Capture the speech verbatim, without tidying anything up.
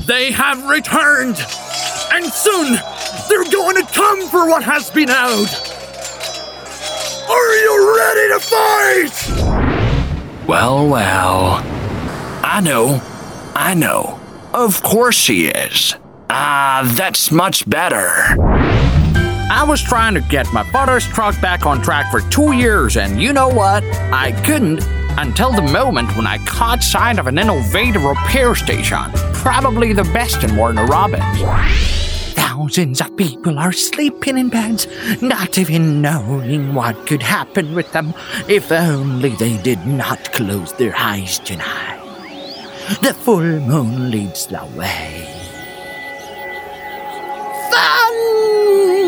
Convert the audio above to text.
They have returned, and soon they're going to come for what has been owed. Are you ready to fight? Well, well. I know. I know. Of course she is. Ah, uh, that's much better. I was trying to get my father's truck back on track for two years, and you know what? I couldn't until the moment when I caught sight of an innovative repair station, probably the best in Warner Robins. Thousands of people are sleeping in beds, not even knowing what could happen with them if only they did not close their eyes tonight. The full moon leads the way. Thunder!